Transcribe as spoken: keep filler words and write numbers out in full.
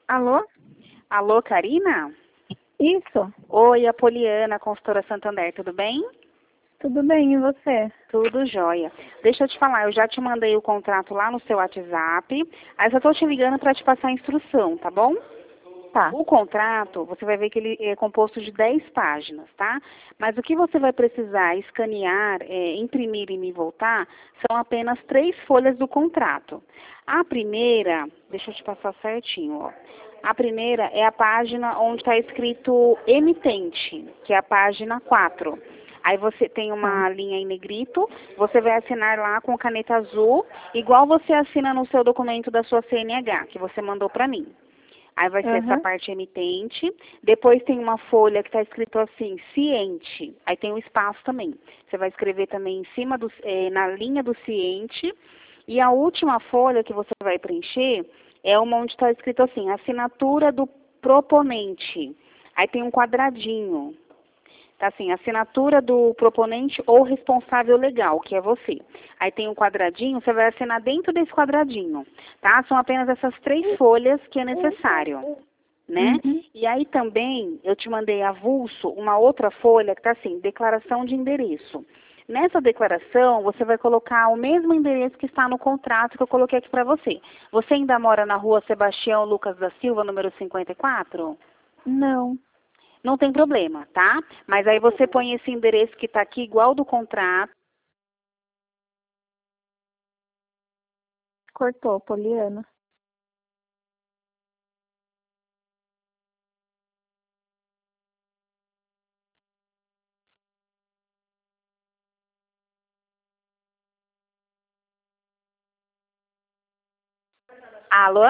Alô? Alô, Karina? Isso? Oi, a Poliana, consultora Santander, tudo bem? Tudo bem, e você? Tudo jóia. Deixa eu te falar, eu já te mandei o contrato lá no seu WhatsApp, aí só tô te ligando para te passar a instrução, tá bom? Tá. O contrato, você vai ver que ele é composto de dez páginas, tá? Mas o que você vai precisar escanear, é, imprimir e me voltar, são apenas três folhas do contrato. A primeira, deixa eu te passar certinho, ó. A primeira é a página onde está escrito emitente, que é a página quatro. Aí você tem uma Tá. linha em negrito, você vai assinar lá com caneta azul, igual você assina no seu documento da sua C N H, que você mandou para mim. Aí vai ser essa Aham. parte emitente. Depois tem uma folha que está escrito assim, ciente. Aí tem um espaço também. Você vai escrever também em cima, do, eh, na linha do ciente. E a última folha que você vai preencher é uma onde está escrito assim, assinatura do proponente. Aí tem um quadradinho. Tá assim, assinatura do proponente ou responsável legal, que é você. Aí tem um quadradinho, você vai assinar dentro desse quadradinho, tá? São apenas essas três folhas que é necessário, né? Uhum. E aí também, eu te mandei avulso uma outra folha que tá assim, declaração de endereço. Nessa declaração, você vai colocar o mesmo endereço que está no contrato que eu coloquei aqui para você. Você ainda mora na rua Sebastião Lucas da Silva, número cinquenta e quatro? Não. Não tem problema, tá? Mas aí você põe esse endereço que está aqui, igual do contrato. Cortou, Poliana. Alô?